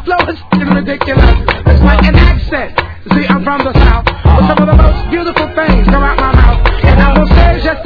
flow is ridiculous. It's like an accent. See, I'm from the South, but some of the most beautiful things come out my mouth. And I will say just